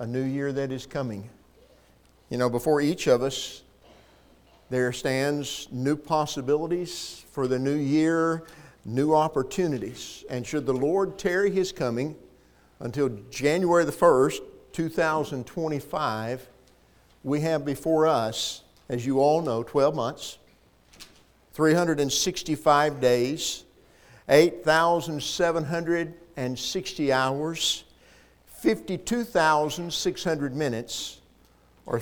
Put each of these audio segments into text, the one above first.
a new year that is coming. You know, before each of us, there stands new possibilities for the new year, new opportunities. And should the Lord tarry His coming until January the 1st, 2025, we have before us, as you all know, 12 months, 365 days, 8,760 hours, 52,600 minutes, or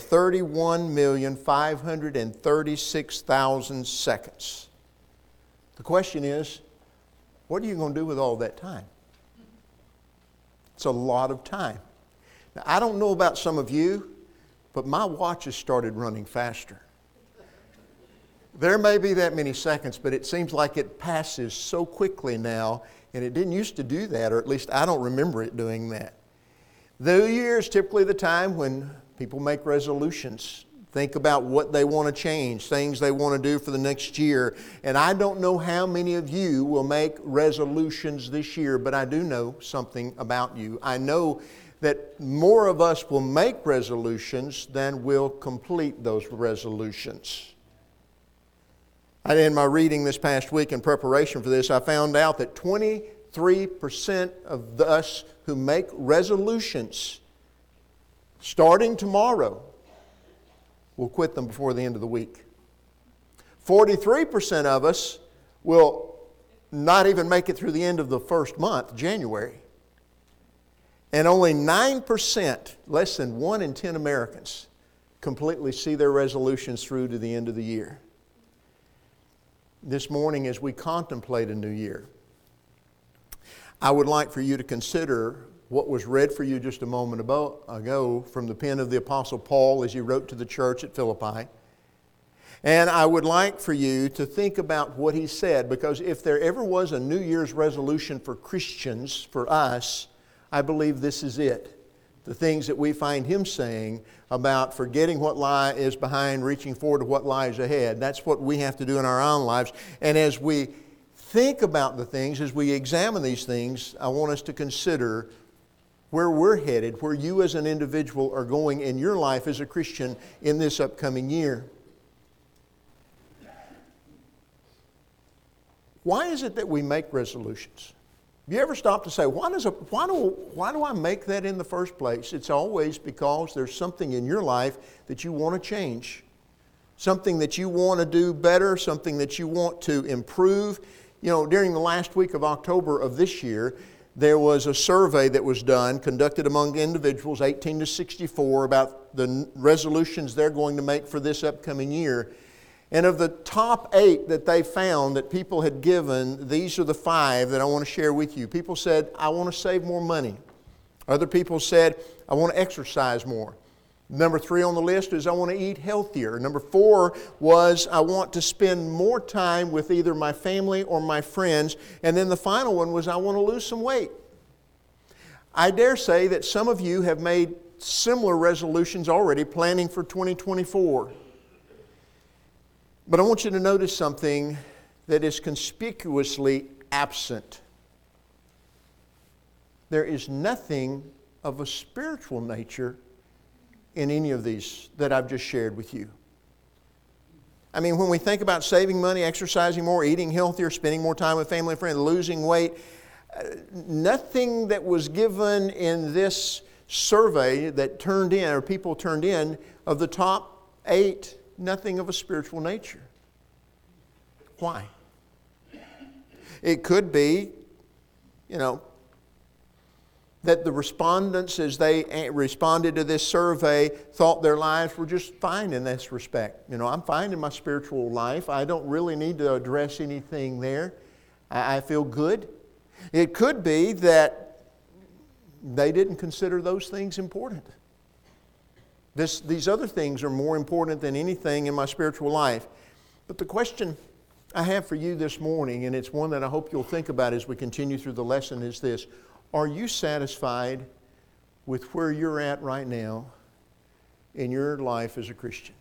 31,536,000 seconds. The question is, what are you going to do with all that time? It's a lot of time. Now, I don't know about some of you, but my watch has started running faster. There may be that many seconds, but it seems like it passes so quickly now, and it didn't used to do that, or at least I don't remember it doing that. The New Year is typically the time when people make resolutions, think about what they want to change, things they want to do for the next year. And I don't know how many of you will make resolutions this year, but I do know something about you. I know that more of us will make resolutions than will complete those resolutions. In my reading this past week in preparation for this, I found out that 23% of us who make resolutions starting tomorrow will quit them before the end of the week. 43% of us will not even make it through the end of the first month, January. And only 9%, less than 1 in 10 Americans, completely see their resolutions through to the end of the year. This morning, as we contemplate a new year, I would like for you to consider what was read for you just a moment ago from the pen of the Apostle Paul as he wrote to the church at Philippi. And I would like for you to think about what he said, because if there ever was a New Year's resolution for Christians, for us, I believe this is it. The things that we find him saying about forgetting what is behind, reaching forward to what lies ahead. That's what we have to do in our own lives. And as we think about the things, as we examine these things, I want us to consider where we're headed, where you as an individual are going in your life as a Christian in this upcoming year. Why is it that we make resolutions? Have you ever stopped to say, why do I make that in the first place? It's always because there's something in your life that you want to change. Something that you want to do better, something that you want to improve. You know, during the last week of October of this year, there was a survey that was done, conducted among individuals 18 to 64, about the resolutions they're going to make for this upcoming year. And of the top 8 that they found that people had given, these are the 5 that I want to share with you. People said, I want to save more money. Other people said, I want to exercise more. Number 3 on the list is I want to eat healthier. Number 4 was I want to spend more time with either my family or my friends. And then the final one was I want to lose some weight. I dare say that some of you have made similar resolutions already, planning for 2024. But I want you to notice something that is conspicuously absent. There is nothing of a spiritual nature in any of these that I've just shared with you. I mean, when we think about saving money, exercising more, eating healthier, spending more time with family and friends, losing weight, nothing that was given in this survey that turned in, or people turned in, of the top 8, nothing of a spiritual nature. Why? It could be, that the respondents, as they responded to this survey, thought their lives were just fine in this respect. I'm fine in my spiritual life. I don't really need to address anything there. I feel good. It could be that they didn't consider those things important. These other things are more important than anything in my spiritual life. But the question I have for you this morning, and it's one that I hope you'll think about as we continue through the lesson, is this. Are you satisfied with where you're at right now in your life as a Christian?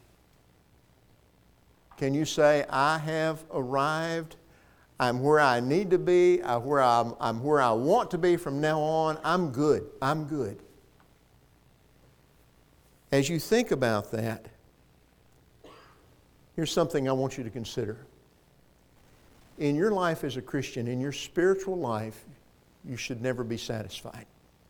Can you say, I have arrived, I'm where I need to be, I'm where I want to be from now on, I'm good. As you think about that, here's something I want you to consider. In your life as a Christian, in your spiritual life, you should never be satisfied.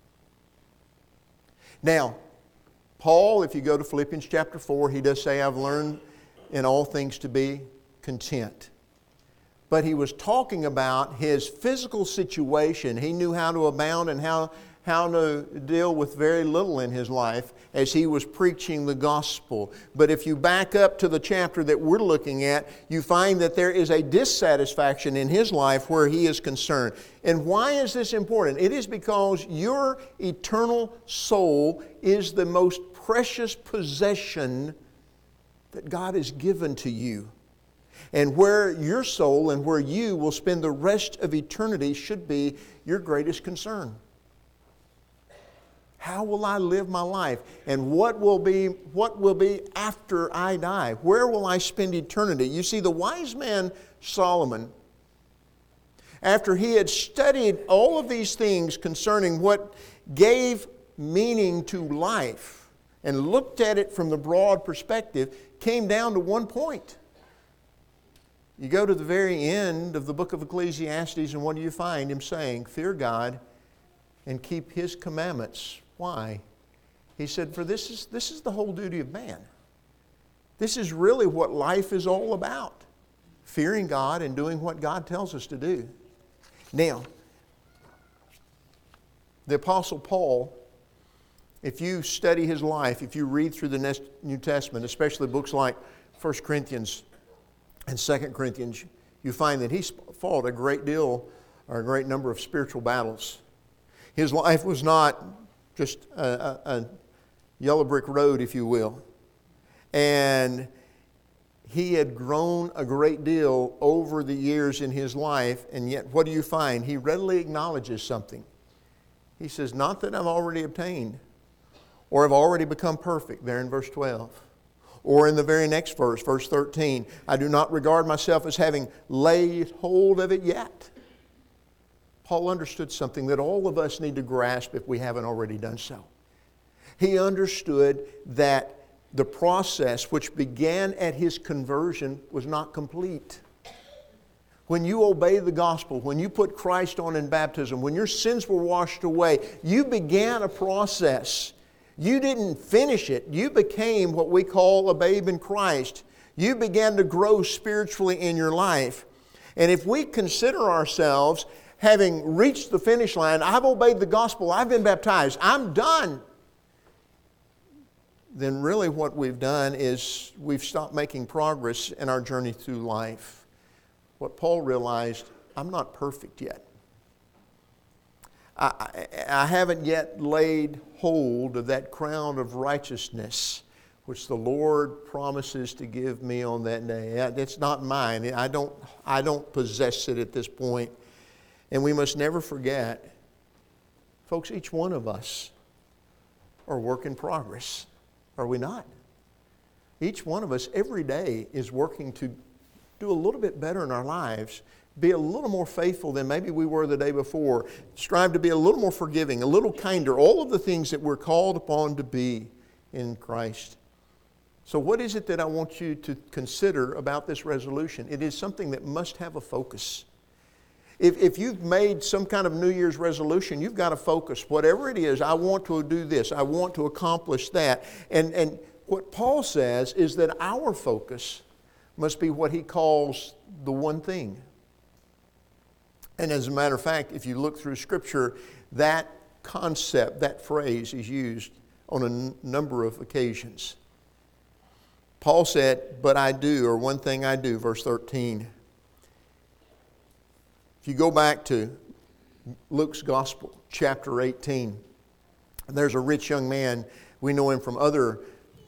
Now, Paul, if you go to Philippians chapter 4, he does say, I've learned in all things to be content. But he was talking about his physical situation. He knew how to abound and how to deal with very little in his life as he was preaching the gospel. But if you back up to the chapter that we're looking at, you find that there is a dissatisfaction in his life where he is concerned. And why is this important? It is because your eternal soul is the most precious possession that God has given to you. And where your soul and where you will spend the rest of eternity should be your greatest concern. How will I live my life? And what will be after I die? Where will I spend eternity? You see, the wise man Solomon, after he had studied all of these things concerning what gave meaning to life and looked at it from the broad perspective, came down to one point. You go to the very end of the book of Ecclesiastes, and what do you find him saying? Fear God and keep His commandments. Why? He said, for this is the whole duty of man. This is really what life is all about. Fearing God and doing what God tells us to do. Now, the Apostle Paul, if you study his life, if you read through the New Testament, especially books like 1 Corinthians and 2 Corinthians, you find that he fought a great deal or a great number of spiritual battles. His life was not just a yellow brick road, if you will. And he had grown a great deal over the years in his life, and yet what do you find? He readily acknowledges something. He says, not that I've already obtained or have already become perfect, there in verse 12. Or in the very next verse, verse 13, I do not regard myself as having laid hold of it yet. Paul understood something that all of us need to grasp if we haven't already done so. He understood that the process which began at his conversion was not complete. When you obey the gospel, when you put Christ on in baptism, when your sins were washed away, you began a process. You didn't finish it. You became what we call a babe in Christ. You began to grow spiritually in your life. And if we consider ourselves having reached the finish line, I've obeyed the gospel, I've been baptized, I'm done, then really what we've done is we've stopped making progress in our journey through life. What Paul realized, I'm not perfect yet. I haven't yet laid hold of that crown of righteousness which the Lord promises to give me on that day. It's not mine. I don't possess it at this point. And we must never forget, folks, each one of us are work in progress. Are we not? Each one of us every day is working to do a little bit better in our lives, be a little more faithful than maybe we were the day before, strive to be a little more forgiving, a little kinder, all of the things that we're called upon to be in Christ. So what is it that I want you to consider about this resolution? It is something that must have a focus. If you've made some kind of New Year's resolution, you've got to focus. Whatever it is, I want to do this. I want to accomplish that. And what Paul says is that our focus must be what he calls the one thing. And as a matter of fact, if you look through Scripture, that concept, that phrase is used on a number of occasions. Paul said, but I do, or one thing I do, verse 13. If you go back to Luke's Gospel, chapter 18, there's a rich young man. We know him from other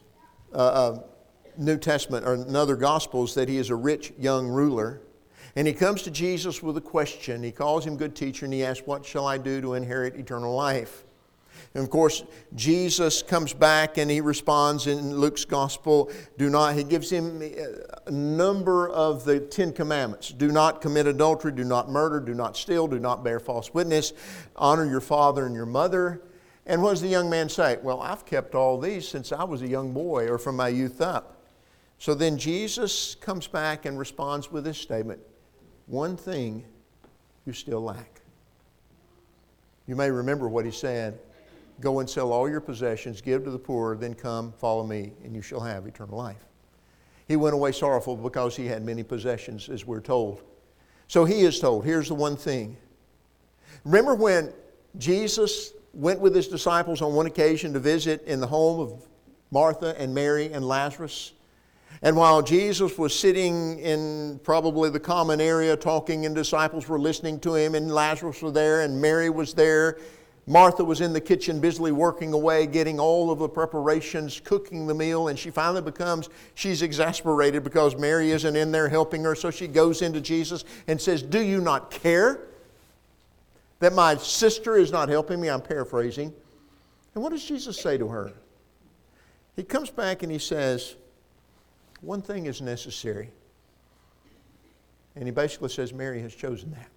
New Testament or in other Gospels that he is a rich young ruler. And he comes to Jesus with a question. He calls him good teacher and he asks, what shall I do to inherit eternal life? And of course, Jesus comes back and he responds in Luke's Gospel, he gives him a number of the 10 Commandments. Do not commit adultery, do not murder, do not steal, do not bear false witness, honor your father and your mother. And what does the young man say? Well, I've kept all these since I was a young boy or from my youth up. So then Jesus comes back and responds with this statement, one thing you still lack. You may remember what he said, go and sell all your possessions, give to the poor, then come, follow me, and you shall have eternal life. He went away sorrowful because he had many possessions, as we're told. So he is told, here's the one thing. Remember when Jesus went with his disciples on one occasion to visit in the home of Martha and Mary and Lazarus? And while Jesus was sitting in probably the common area talking, and disciples were listening to him, and Lazarus was there and Mary was there, Martha was in the kitchen busily working away, getting all of the preparations, cooking the meal, and she finally she's exasperated because Mary isn't in there helping her, so she goes into Jesus and says, do you not care that my sister is not helping me? I'm paraphrasing. And what does Jesus say to her? He comes back and he says, one thing is necessary. And he basically says, Mary has chosen that.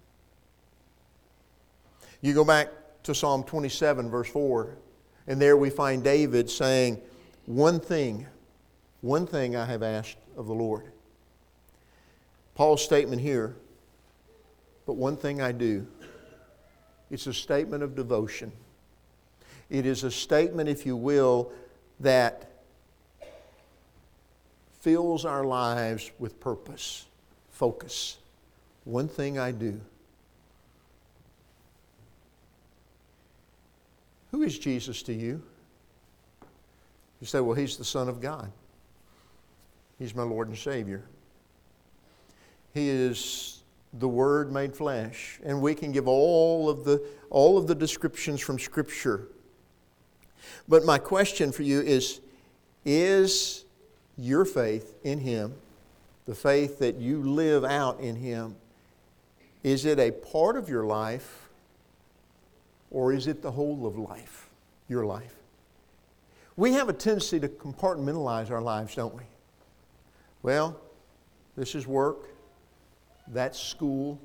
You go back to Psalm 27, verse 4, and there we find David saying, one thing I have asked of the Lord. Paul's statement here, but one thing I do. It's a statement of devotion. It is a statement, if you will, that fills our lives with purpose, focus. One thing I do. Who is Jesus to you? You say, well, He's the Son of God. He's my Lord and Savior. He is the Word made flesh. And we can give all of the descriptions from Scripture. But my question for you is your faith in Him, the faith that you live out in Him, is it a part of your life, or is it the whole of life, your life? We have a tendency to compartmentalize our lives, don't we? Well, this is work, that's school,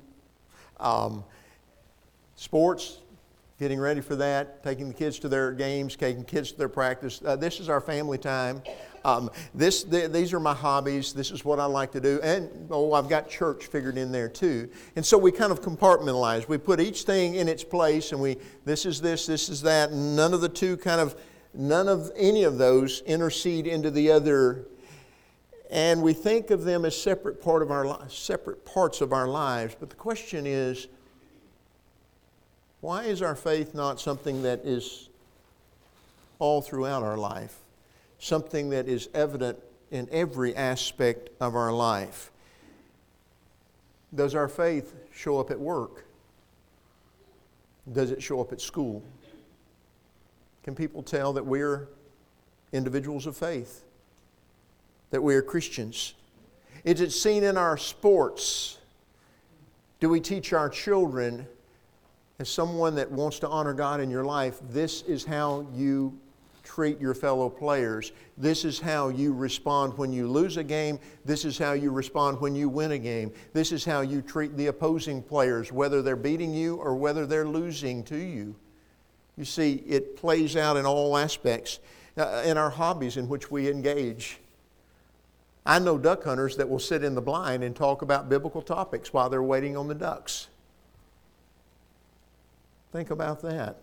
sports, getting ready for that, taking the kids to their games, taking kids to their practice. This is our family time. These are my hobbies. This is what I like to do. And, I've got church figured in there too. And so we kind of compartmentalize. We put each thing in its place, and this is this is that. And none of any of those intercede into the other. And we think of them as separate parts of our lives. But the question is, why is our faith not something that is all throughout our life? Something that is evident in every aspect of our life. Does our faith show up at work? Does it show up at school? Can people tell that we're individuals of faith? That we are Christians? Is it seen in our sports? Do we teach our children, as someone that wants to honor God in your life, this is how you treat your fellow players. This is how you respond when you lose a game. This is how you respond when you win a game. This is how you treat the opposing players, whether they're beating you or whether they're losing to you. You see, it plays out in all aspects. In our hobbies in which we engage. I know duck hunters that will sit in the blind and talk about biblical topics while they're waiting on the ducks. Think about that.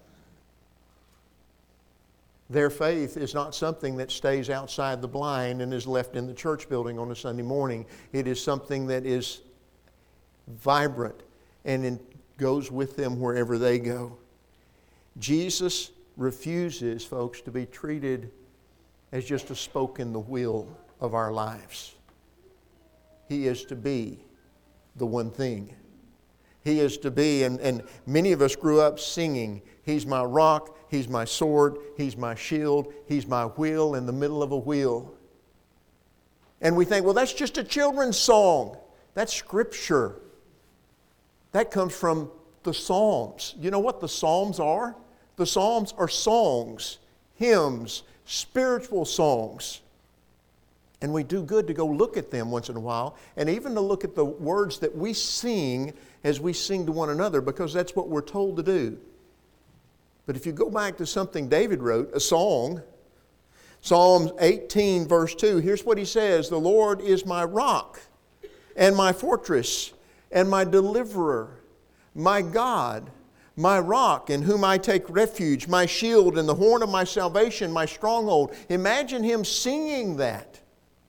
Their faith is not something that stays outside the blind and is left in the church building on a Sunday morning. It is something that is vibrant and it goes with them wherever they go. Jesus refuses, folks, to be treated as just a spoke in the wheel of our lives. He is to be the one thing. He is to be, and many of us grew up singing, He's my rock, He's my sword, He's my shield, He's my wheel in the middle of a wheel. And we think, well, that's just a children's song. That's Scripture. That comes from the Psalms. You know what the Psalms are? The Psalms are songs, hymns, spiritual songs. And we do good to go look at them once in a while, and even to look at the words that we sing as we sing to one another, because that's what we're told to do. But if you go back to something David wrote, a song, Psalm 18 verse 2, here's what he says: "The Lord is my rock and my fortress and my deliverer, my God, my rock in whom I take refuge, my shield and the horn of my salvation, my stronghold." Imagine him singing that.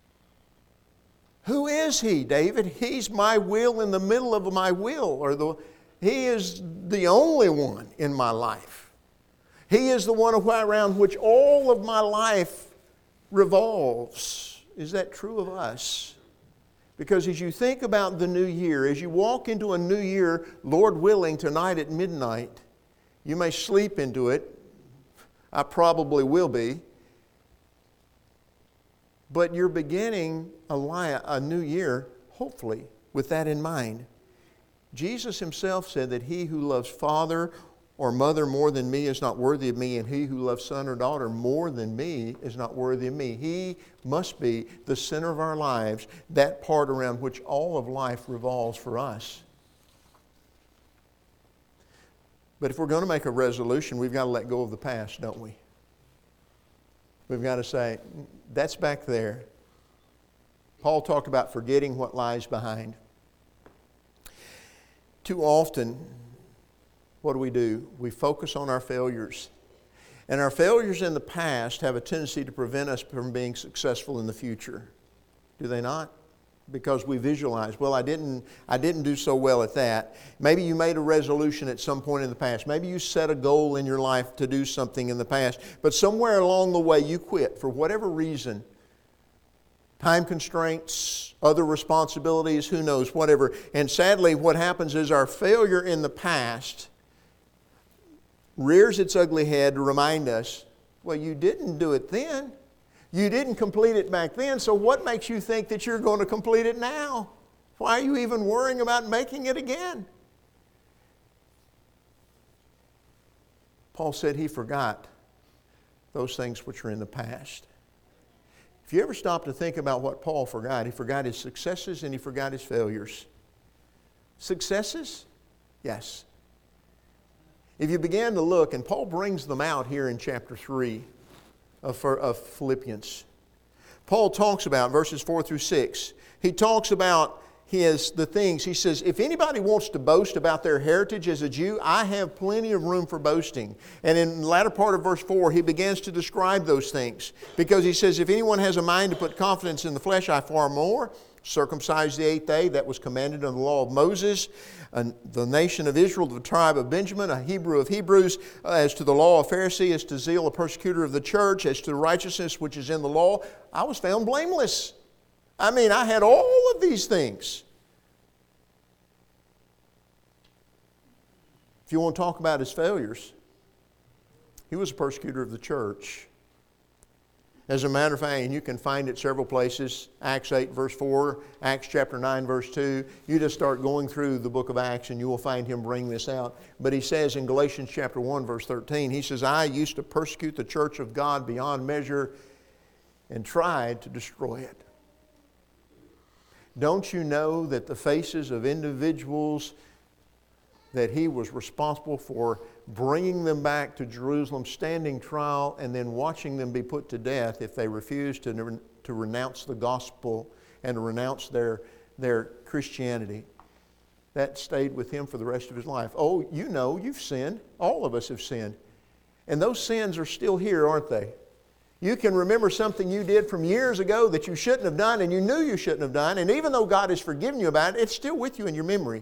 Who is he, David? He's my will in the middle of my will. He is the only one in my life. He is the one around which all of my life revolves. Is that true of us? Because as you think about the new year, as you walk into a new year, Lord willing, tonight at midnight, you may sleep into it. I probably will be. But you're beginning a new year, hopefully, with that in mind. Jesus himself said that he who loves father or mother more than me is not worthy of me, and he who loves son or daughter more than me is not worthy of me. He must be the center of our lives, that part around which all of life revolves for us. But if we're going to make a resolution, we've got to let go of the past, don't we? We've got to say, that's back there. Paul talked about forgetting what lies behind. Too often, what do? We focus on our failures. And our failures in the past have a tendency to prevent us from being successful in the future. Do they not? Because we visualize, well, I didn't do so well at that. Maybe you made a resolution at some point in the past. Maybe you set a goal in your life to do something in the past. But somewhere along the way you quit for whatever reason. Time constraints, other responsibilities, who knows, whatever. And sadly what happens is our failure in the past rears its ugly head to remind us, well, you didn't do it then. You didn't complete it back then, so what makes you think that you're going to complete it now? Why are you even worrying about making it again? Paul said he forgot those things which are in the past. If you ever stop to think about what Paul forgot, he forgot his successes and he forgot his failures. Successes? Yes. If you began to look, and Paul brings them out here in chapter 3 of Philippians. Paul talks about, verses 4 through 6, he talks about the things. He says, if anybody wants to boast about their heritage as a Jew, I have plenty of room for boasting. And in the latter part of verse 4, he begins to describe those things. Because he says, if anyone has a mind to put confidence in the flesh, I far more. Circumcised the 8th day, that was commanded in the law of Moses. The nation of Israel, the tribe of Benjamin, a Hebrew of Hebrews. As to the law of Pharisee, as to zeal, a persecutor of the church. As to the righteousness which is in the law, I was found blameless. I had all of these things. If you want to talk about his failures, he was a persecutor of the church. As a matter of fact, and you can find it several places, Acts 8 verse 4, Acts chapter 9 verse 2. You just start going through the book of Acts and you will find him bring this out. But he says in Galatians chapter 1 verse 13, he says, I used to persecute the church of God beyond measure and tried to destroy it. Don't you know that the faces of individuals that he was responsible for bringing them back to Jerusalem, standing trial, and then watching them be put to death if they refused to renounce the gospel and to renounce their Christianity. That stayed with him for the rest of his life. Oh, you've sinned. All of us have sinned. And those sins are still here, aren't they? You can remember something you did from years ago that you shouldn't have done and you knew you shouldn't have done, and even though God has forgiven you about it, it's still with you in your memory.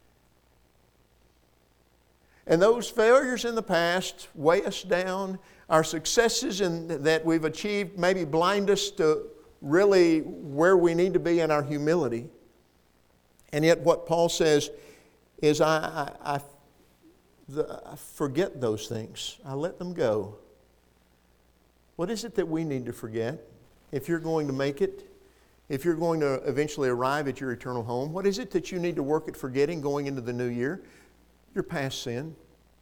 And those failures in the past weigh us down. Our successes that we've achieved maybe blind us to really where we need to be in our humility. And yet what Paul says is, I forget those things. I let them go. What is it that we need to forget? If you're going to make it, if you're going to eventually arrive at your eternal home, what is it that you need to work at forgetting going into the new year? Your past sin.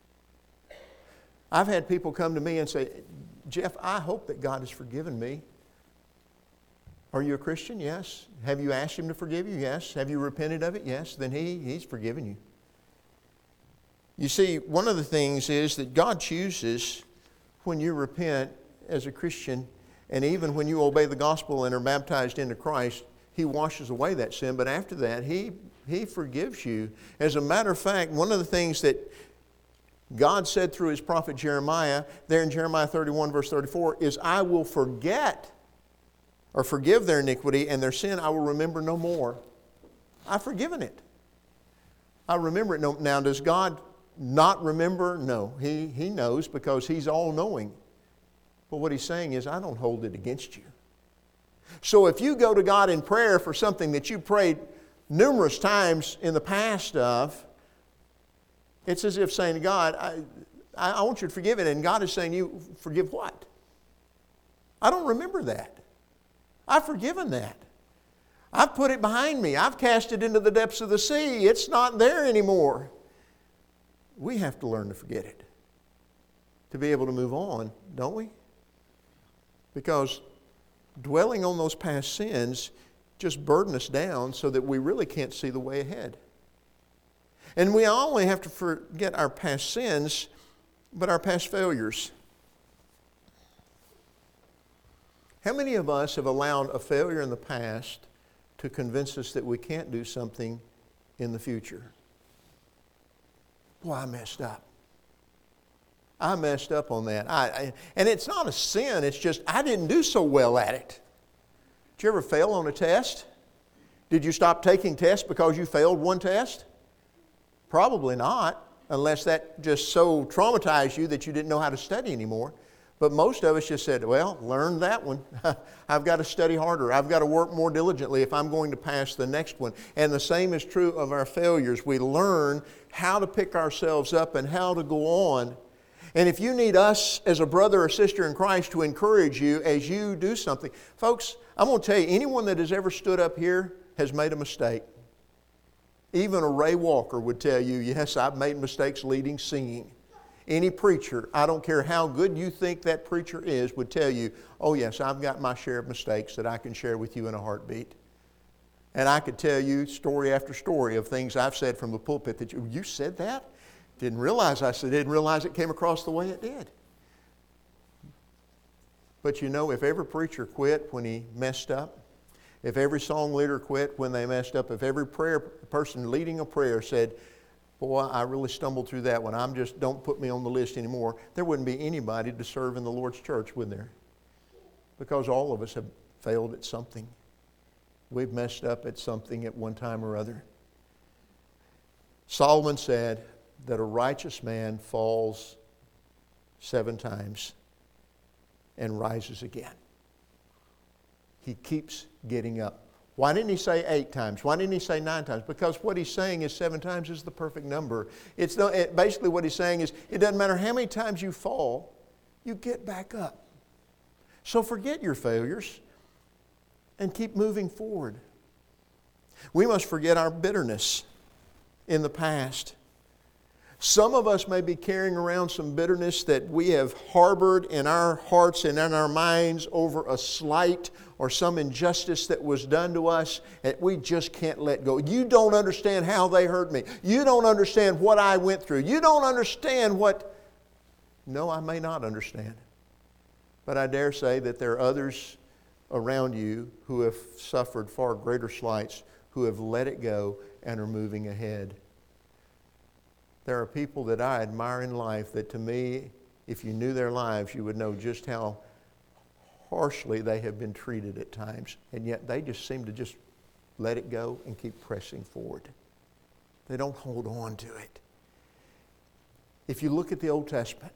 I've had people come to me and say, Jeff, I hope that God has forgiven me. Are you a Christian? Yes. Have you asked Him to forgive you? Yes. Have you repented of it? Yes. Then He's forgiven you. You see, one of the things is that God chooses when you repent as a Christian, and even when you obey the gospel and are baptized into Christ, He washes away that sin. But after that, He forgives you. As a matter of fact, one of the things that God said through His prophet Jeremiah, there in Jeremiah 31 verse 34, is, I will forget or forgive their iniquity, and their sin I will remember no more. I've forgiven it. I remember it. Now, does God not remember? No. He knows, because He's all-knowing. But what He's saying is, I don't hold it against you. So if you go to God in prayer for something that you prayed numerous times in the past of, it's as if saying to God, I want you to forgive it. And God is saying, you forgive what? I don't remember that. I've forgiven that. I've put it behind me. I've cast it into the depths of the sea. It's not there anymore. We have to learn to forget it to be able to move on, don't we? Because dwelling on those past sins just burden us down so that we really can't see the way ahead. And we not only have to forget our past sins, but our past failures. How many of us have allowed a failure in the past to convince us that we can't do something in the future? Boy, I messed up. I messed up on that. And it's not a sin, it's just I didn't do so well at it. Did you ever fail on a test? Did you stop taking tests because you failed one test? Probably not, unless that just so traumatized you that you didn't know how to study anymore. But most of us just said, well, learn that one. I've got to study harder. I've got to work more diligently if I'm going to pass the next one. And the same is true of our failures. We learn how to pick ourselves up and how to go on. And if you need us as a brother or sister in Christ to encourage you as you do something, folks, I'm going to tell you, anyone that has ever stood up here has made a mistake. Even a Ray Walker would tell you, yes, I've made mistakes leading singing. Any preacher, I don't care how good you think that preacher is, would tell you, oh yes, I've got my share of mistakes that I can share with you in a heartbeat. And I could tell you story after story of things I've said from the pulpit that you said that? Didn't realize I said, didn't realize it came across the way it did. But you know, if every preacher quit when he messed up, if every song leader quit when they messed up, if every prayer person leading a prayer said, boy, I really stumbled through that one, don't put me on the list anymore, there wouldn't be anybody to serve in the Lord's church, would there? Because all of us have failed at something. We've messed up at something at one time or other. Solomon said that a righteous man falls 7 times and rises again. He keeps getting up. Why didn't he say 8 times? Why didn't he say 9 times? Because what he's saying is 7 times is the perfect number. Basically what he's saying is it doesn't matter how many times you fall, you get back up. So forget your failures and keep moving forward. We must forget our bitterness in the past. Some of us may be carrying around some bitterness that we have harbored in our hearts and in our minds over a slight or some injustice that was done to us that we just can't let go. You don't understand how they hurt me. You don't understand what I went through. You don't understand what... No, I may not understand. But I dare say that there are others around you who have suffered far greater slights, who have let it go and are moving ahead. There are people that I admire in life that to me, if you knew their lives, you would know just how harshly they have been treated at times. And yet they just seem to just let it go and keep pressing forward. They don't hold on to it. If you look at the Old Testament,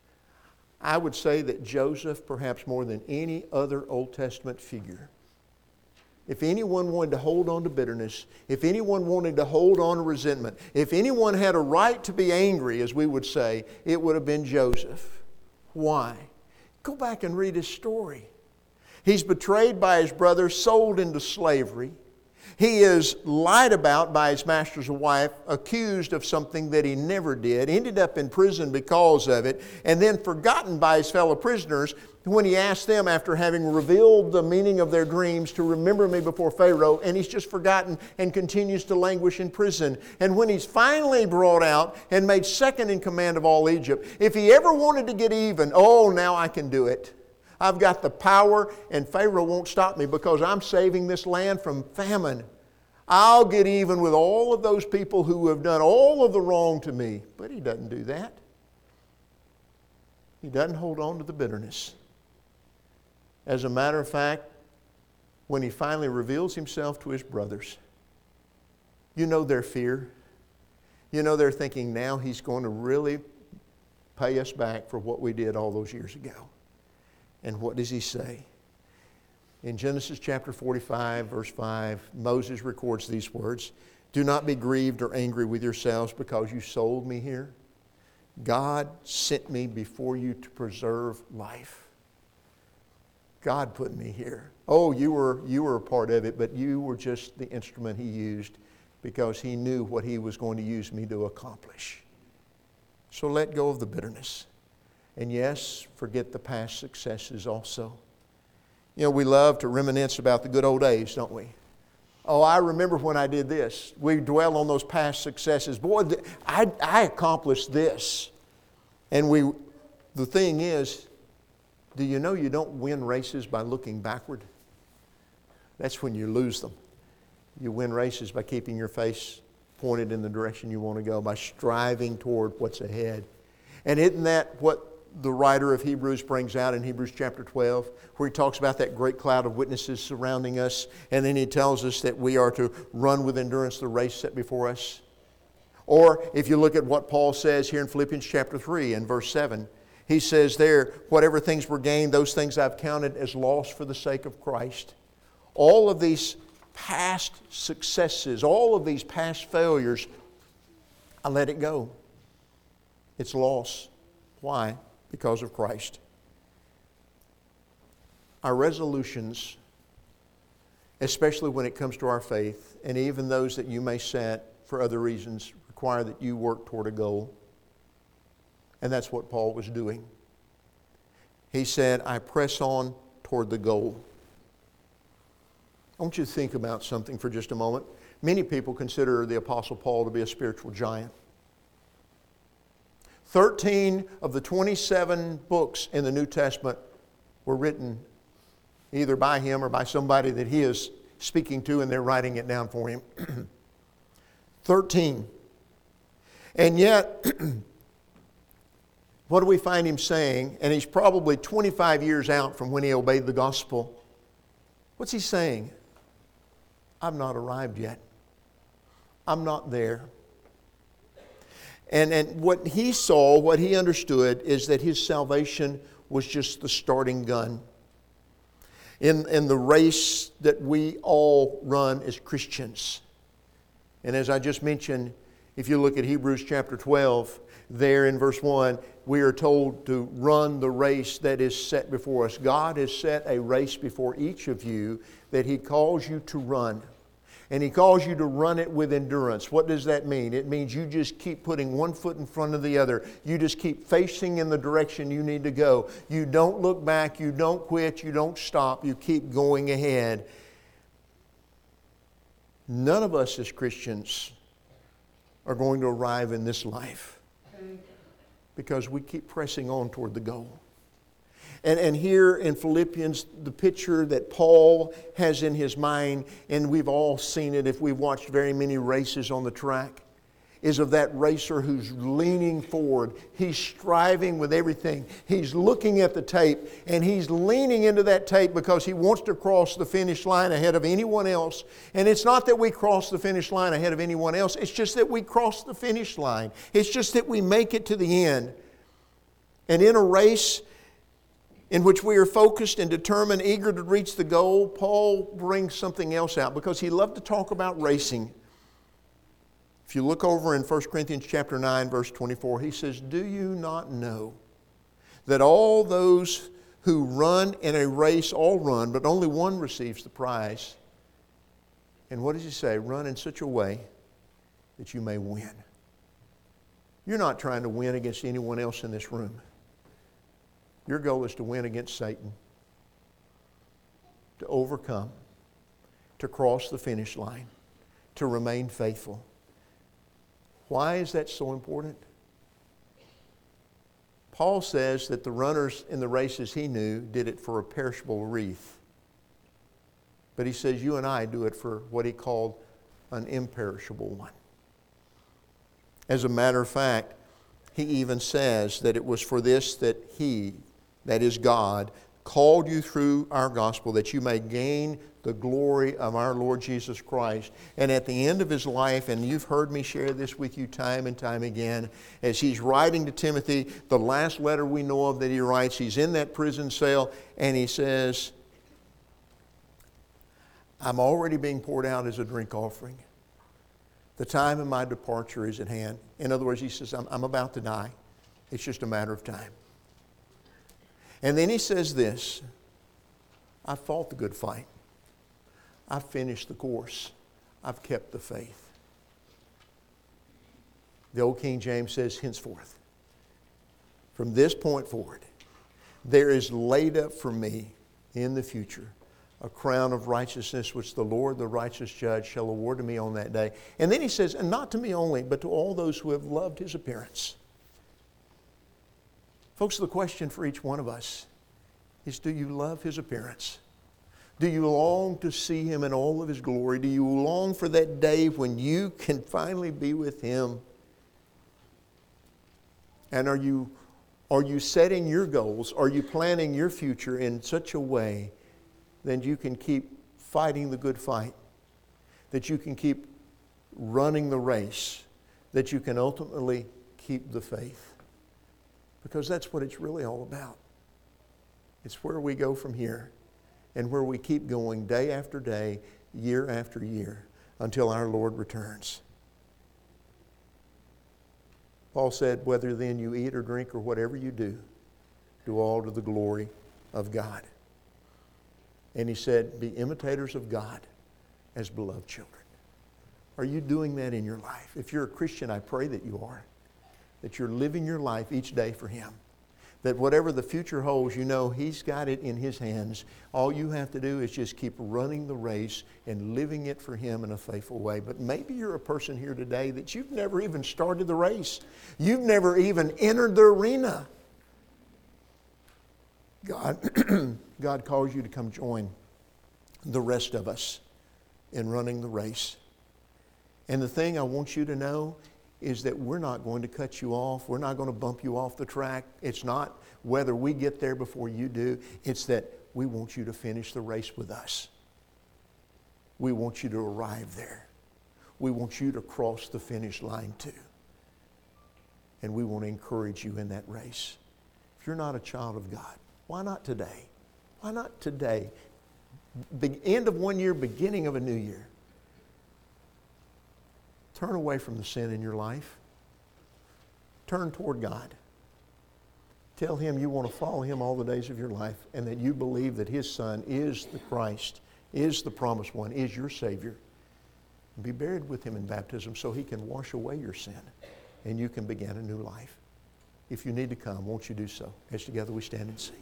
I would say that Joseph, perhaps more than any other Old Testament figure, if anyone wanted to hold on to bitterness, if anyone wanted to hold on to resentment, if anyone had a right to be angry, as we would say, it would have been Joseph. Why? Go back and read his story. He's betrayed by his brother, sold into slavery. He is lied about by his master's wife, accused of something that he never did, ended up in prison because of it, and then forgotten by his fellow prisoners. when he asked them, after having revealed the meaning of their dreams, to remember me before Pharaoh, and he's just forgotten and continues to languish in prison. And when he's finally brought out and made second in command of all Egypt, if he ever wanted to get even, oh, now I can do it. I've got the power, and Pharaoh won't stop me because I'm saving this land from famine. I'll get even with all of those people who have done all of the wrong to me. But he doesn't do that. He doesn't hold on to the bitterness. As a matter of fact, when he finally reveals himself to his brothers, you know their fear. You know they're thinking, now he's going to really pay us back for what we did all those years ago. And what does he say? In Genesis chapter 45, verse 5, Moses records these words, "Do not be grieved or angry with yourselves because you sold me here. God sent me before you to preserve life." God put me here. Oh, you were a part of it, but you were just the instrument he used because he knew what he was going to use me to accomplish. So let go of the bitterness. And yes, forget the past successes also. You know, we love to reminisce about the good old days, don't we? Oh, I remember when I did this. We dwell on those past successes. Boy, I accomplished this. And the thing is, do you know you don't win races by looking backward? That's when you lose them. You win races by keeping your face pointed in the direction you want to go, by striving toward what's ahead. And isn't that what the writer of Hebrews brings out in Hebrews chapter 12, where he talks about that great cloud of witnesses surrounding us, and then he tells us that we are to run with endurance the race set before us? Or if you look at what Paul says here in Philippians chapter 3 and verse 7, he says there, whatever things were gained, those things I've counted as loss for the sake of Christ. All of these past successes, all of these past failures, I let it go. It's loss. Why? Because of Christ. Our resolutions, especially when it comes to our faith, and even those that you may set for other reasons, require that you work toward a goal. And that's what Paul was doing. He said, I press on toward the goal. I want you to think about something for just a moment. Many people consider the Apostle Paul to be a spiritual giant. 13 of the 27 books in the New Testament were written either by him or by somebody that he is speaking to, and they're writing it down for him. 13. And yet, what do we find him saying? And he's probably 25 years out from when he obeyed the gospel. What's he saying? I've not arrived yet. I'm not there. And what he saw, what he understood, is that his salvation was just the starting gun in the race that we all run as Christians. And as I just mentioned, if you look at Hebrews chapter 12, there in verse 1, we are told to run the race that is set before us. God has set a race before each of you that He calls you to run. And He calls you to run it with endurance. What does that mean? It means you just keep putting one foot in front of the other. You just keep facing in the direction you need to go. You don't look back. You don't quit. You don't stop. You keep going ahead. None of us as Christians are going to arrive in this life because we keep pressing on toward the goal. And here in Philippians, the picture that Paul has in his mind, and we've all seen it if we've watched very many races on the track, is of that racer who's leaning forward. He's striving with everything. He's looking at the tape, and he's leaning into that tape because he wants to cross the finish line ahead of anyone else. And it's not that we cross the finish line ahead of anyone else. It's just that we cross the finish line. It's just that we make it to the end. And in a race in which we are focused and determined, eager to reach the goal, Paul brings something else out because he loved to talk about racing. If you look over in 1 Corinthians chapter 9, verse 24, he says, "Do you not know that all those who run in a race all run, but only one receives the prize? And what does he say? Run in such a way that you may win." You're not trying to win against anyone else in this room. Your goal is to win against Satan, to overcome, to cross the finish line, to remain faithful. Why is that so important? Paul says that the runners in the races he knew did it for a perishable wreath. But he says you and I do it for what he called an imperishable one. As a matter of fact, he even says that it was for this that he, that is God, called you through our gospel, that you may gain the glory of our Lord Jesus Christ. And at the end of his life, and you've heard me share this with you time and time again, as he's writing to Timothy, the last letter we know of that he writes, he's in that prison cell, and he says, I'm already being poured out as a drink offering. The time of my departure is at hand. In other words, he says, I'm about to die. It's just a matter of time. And then he says this, I've fought the good fight. I've finished the course. I've kept the faith. The old King James says, henceforth, from this point forward, there is laid up for me in the future a crown of righteousness which the Lord, the righteous judge, shall award to me on that day. And then he says, and not to me only, but to all those who have loved his appearance. Folks, the question for each one of us is, do you love his appearance? Do you long to see him in all of his glory? Do you long for that day when you can finally be with him? And are you setting your goals? Are you planning your future in such a way that you can keep fighting the good fight? That you can keep running the race? That you can ultimately keep the faith? Because that's what it's really all about. It's where we go from here and where we keep going day after day, year after year, until our Lord returns. Paul said, whether then you eat or drink or whatever you do all to the glory of God. And he said, be imitators of God as beloved children. Are you doing that in your life? If you're a Christian, I pray that you are. That you're living your life each day for him. That whatever the future holds, you know he's got it in his hands. All you have to do is just keep running the race and living it for him in a faithful way. But maybe you're a person here today that you've never even started the race. You've never even entered the arena. God calls you to come join the rest of us in running the race. And the thing I want you to know is that we're not going to cut you off. We're not going to bump you off the track. It's not whether we get there before you do. It's that we want you to finish the race with us. We want you to arrive there. We want you to cross the finish line too. And we want to encourage you in that race. If you're not a child of God, why not today? Why not today? End of one year, beginning of a new year. Turn away from the sin in your life. Turn toward God. Tell him you want to follow him all the days of your life and that you believe that his Son is the Christ, is the promised one, is your Savior. And be buried with him in baptism so he can wash away your sin and you can begin a new life. If you need to come, won't you do so? As together we stand and sing.